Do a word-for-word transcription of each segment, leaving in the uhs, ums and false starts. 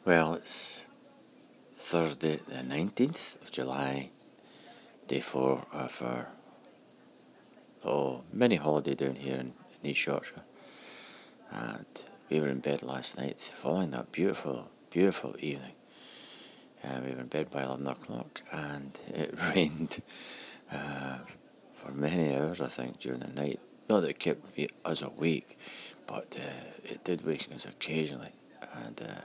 Well, it's Thursday the nineteenth of July, day four of our oh, mini holiday down here in, in East Yorkshire. And we were in bed last night following that beautiful, beautiful evening. Uh, we were in bed by eleven o'clock and it rained uh, for many hours, I think, during the night. Not that it kept me, us awake, but uh, it did wake us occasionally. And uh,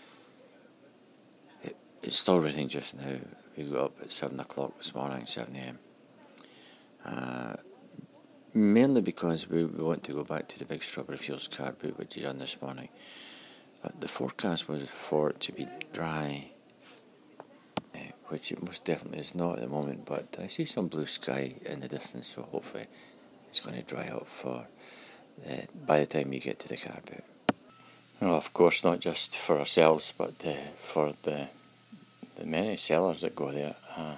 it, it's still raining just now. We got up at seven o'clock this morning, seven a.m. Uh, mainly because we, we want to go back to the big Strawberry Fields car boot, which is on this morning. But the forecast was for it to be dry, uh, which it most definitely is not at the moment, but I see some blue sky in the distance, so hopefully it's going to dry up for uh, by the time you get to the car boot. Well, of course, not just for ourselves, but uh, for the the many sellers that go there. Uh,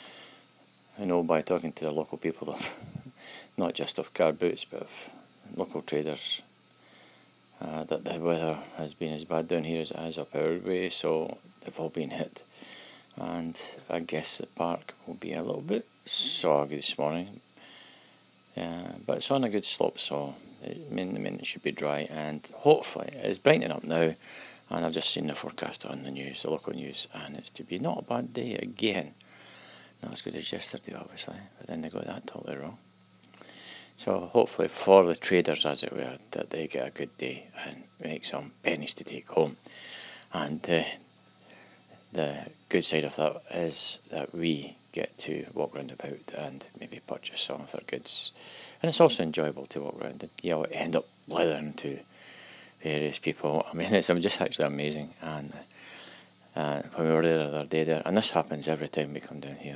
I know by talking to the local people, of not just of car boots, but of local traders, uh, that the weather has been as bad down here as it has up our way, so they've all been hit. And I guess the park will be a little bit soggy this morning, uh, but it's on a good slope, so it, mean, I mean, it should be dry, and hopefully it's brightening up now. And I've just seen the forecast on the news, the local news, and it's to be not a bad day again. Not as good as yesterday, obviously, but then they got that totally wrong. So hopefully for the traders, as it were, that they get a good day and make some pennies to take home. And uh, the good side of that is that we get to walk round about and maybe purchase some of their goods. And it's also enjoyable to walk around and, you know, end up blithering to various people. I mean, it's just actually amazing. And uh, when we were there the other day there, and this happens every time we come down here,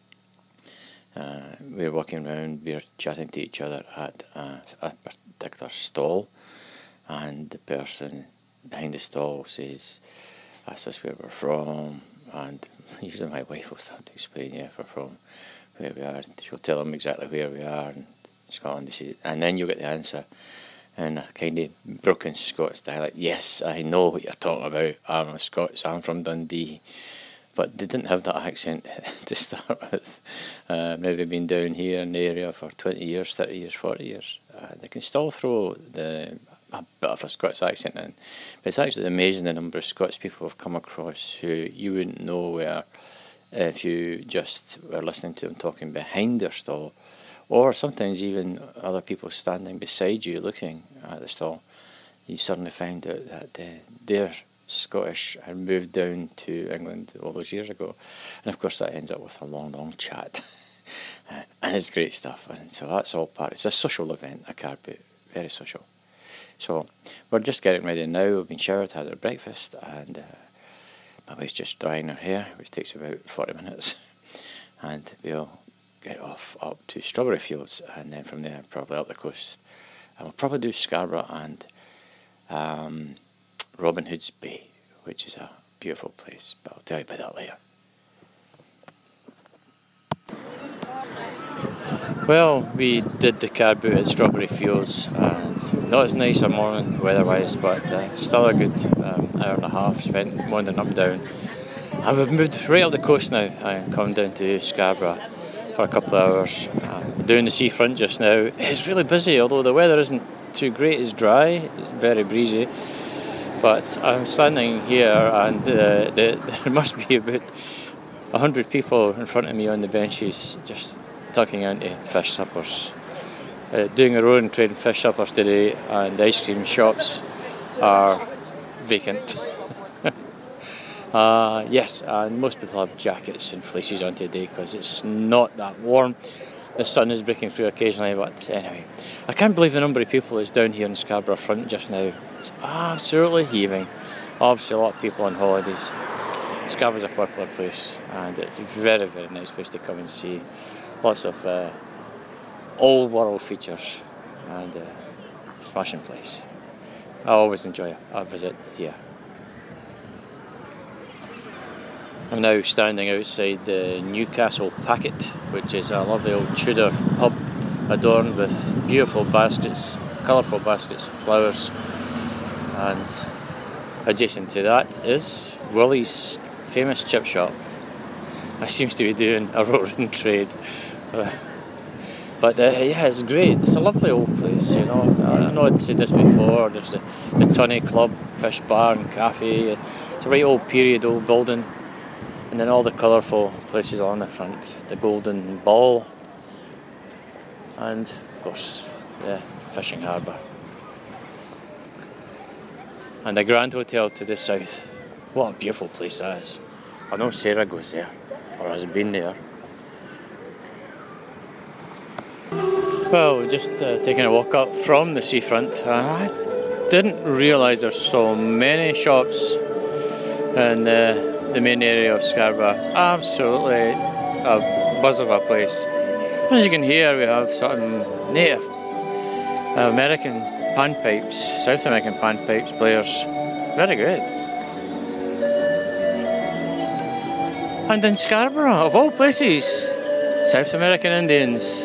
uh, we're walking around, we're chatting to each other at a, a particular stall, and the person behind the stall says, asks us where we're from, and usually my wife will start to explain, yeah, we're from where we are. She'll tell them exactly where we are in Scotland, and then you'll get the answer in a kind of broken Scots dialect. Yes, I know what you're talking about. I'm a Scots, I'm from Dundee. But they didn't have that accent to start with. Uh, maybe been down here in the area for twenty years, thirty years, forty years. Uh, they can still throw the a bit of a Scots accent in. But it's actually amazing the number of Scots people have come across who you wouldn't know were if you just were listening to them talking behind their stall. Or sometimes even other people standing beside you looking at the stall. You suddenly find out that uh, they're Scottish and moved down to England all those years ago. And of course that ends up with a long, long chat. uh, and it's great stuff. And so that's all part. It's a social event, a car boot. Very social. So we're just getting ready now. We've been showered, had our breakfast, and uh, my wife's just drying her hair, which takes about forty minutes. And we'll get off up to Strawberry Fields, and then from there probably up the coast, and we'll probably do Scarborough and um, Robin Hood's Bay, which is a beautiful place, but I'll tell you about that later. Well, we did the car boot at Strawberry Fields, and not as nice a morning weather-wise, but uh, still a good um, hour and a half spent wandering up and down. And we've moved right up the coast now and come down to Scarborough for a couple of hours. Uh, down the seafront just now. It's really busy, although the weather isn't too great. It's dry, it's very breezy. But I'm standing here and uh, the, there must be about a hundred people in front of me on the benches just tucking into fish suppers. Uh, doing their own trading fish suppers today, and the ice cream shops are vacant. Uh, yes, and most people have jackets and fleeces on today because it's not that warm. The sun is breaking through occasionally, but anyway. I can't believe the number of people that's down here in Scarborough Front just now. It's absolutely heaving. Obviously a lot of people on holidays. Scarborough's a popular place, and it's a very, very nice place to come and see. Lots of uh, old world features, and uh, smashing place. I always enjoy a visit here. I'm now standing outside the Newcastle Packet, which is a lovely old Tudor pub adorned with beautiful baskets, colourful baskets of flowers, and adjacent to that is Willie's famous chip shop. It seems to be doing a roaring trade. But uh, yeah, it's great. It's a lovely old place, you know. I know I'd said this before. There's the, the Tunney Club, Fish Bar and Cafe. It's a right old period old building. And then all the colourful places on the front. The Golden Ball. And, of course, the fishing harbour. And the Grand Hotel to the south. What a beautiful place that is. I know Sarah goes there, or has been there. Well, we're just uh, taking a walk up from the seafront, and I didn't realise there's so many shops in uh, the main area of Scarborough. Absolutely a buzz of a place. And as you can hear, we have some native American panpipes, South American panpipes players. Very good. And in Scarborough, of all places, South American Indians.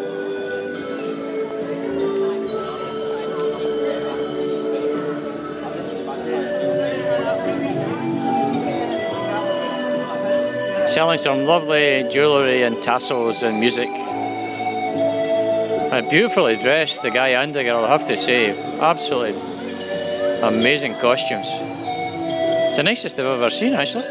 Selling some lovely jewellery and tassels and music. And beautifully dressed, the guy and the girl, I have to say. Absolutely amazing costumes. It's the nicest I've ever seen, actually.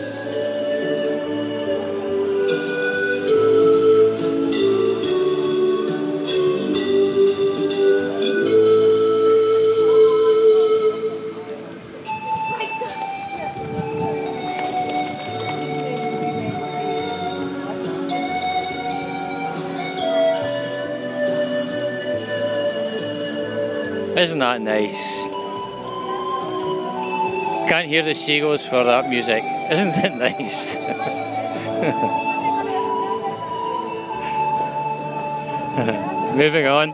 Isn't that nice? Can't hear the seagulls for that music. Isn't it nice? Moving on.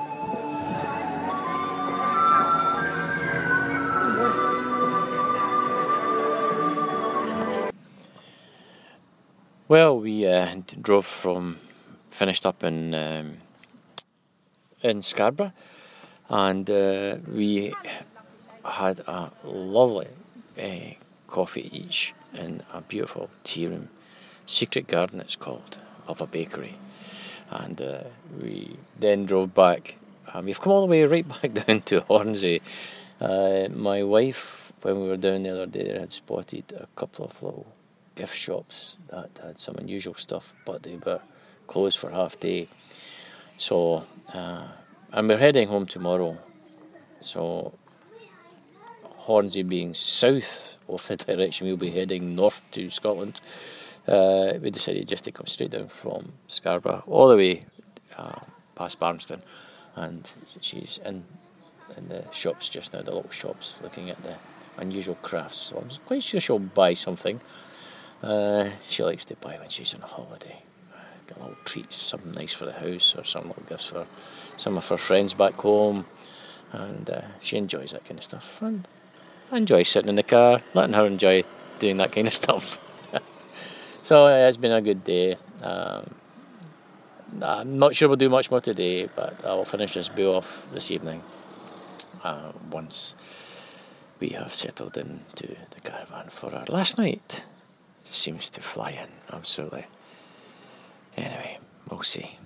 Well, we uh, drove from, finished up in um, in Scarborough. And uh, we had a lovely uh, coffee each in a beautiful tea room. Secret Garden it's called, of a bakery. And uh, we then drove back. And we've come all the way right back down to Hornsey. Uh, my wife, when we were down the other day, had spotted a couple of little gift shops that had some unusual stuff, but they were closed for half day. So... Uh, And we're heading home tomorrow, so Hornsey being south of the direction we'll be heading north to Scotland, uh, we decided just to come straight down from Scarborough all the way uh, past Barnston, and she's in, in the shops just now, the little shops, looking at the unusual crafts, so I'm quite sure she'll buy something. Uh, she likes to buy when she's on holiday. Get little treats, something nice for the house, or some little gifts for some of her friends back home, and uh, she enjoys that kind of stuff. And I enjoy sitting in the car, letting her enjoy doing that kind of stuff. So uh, it's been a good day. Um, I'm not sure we'll do much more today, but I will finish this bill off this evening uh, once we have settled into the caravan for our last night. Seems to fly in, absolutely. Anyway, we'll see.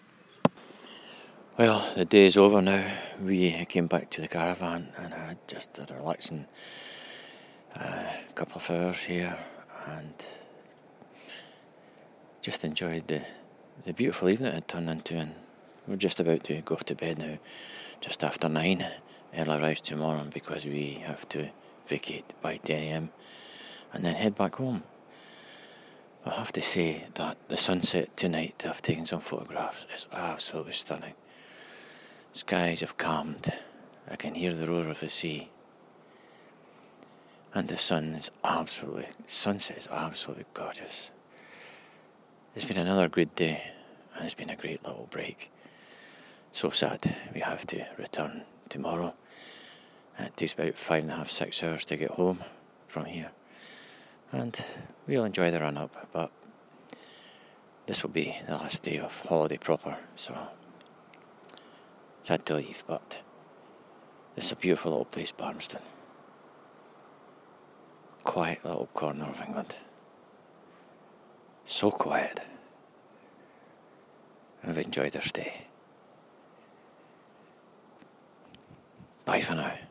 Well, the day is over now. We came back to the caravan and had just a relaxing uh, couple of hours here and just enjoyed the, the beautiful evening it had turned into, and we're just about to go off to bed now, just after nine. Early rise tomorrow because we have to vacate by ten a.m. and then head back home. I have to say that the sunset tonight, I've taken some photographs, is absolutely stunning. Skies have calmed. I can hear the roar of the sea. And the sun is absolutely, sunset is absolutely gorgeous. It's been another good day, and it's been a great little break. So sad we have to return tomorrow. It takes about five and a half, six hours to get home from here. And we'll enjoy the run up, but this will be the last day of holiday proper, so sad to leave, but it's a beautiful little place, Barnston. quiet little corner of England. So quiet. I've enjoyed our stay. Bye for now.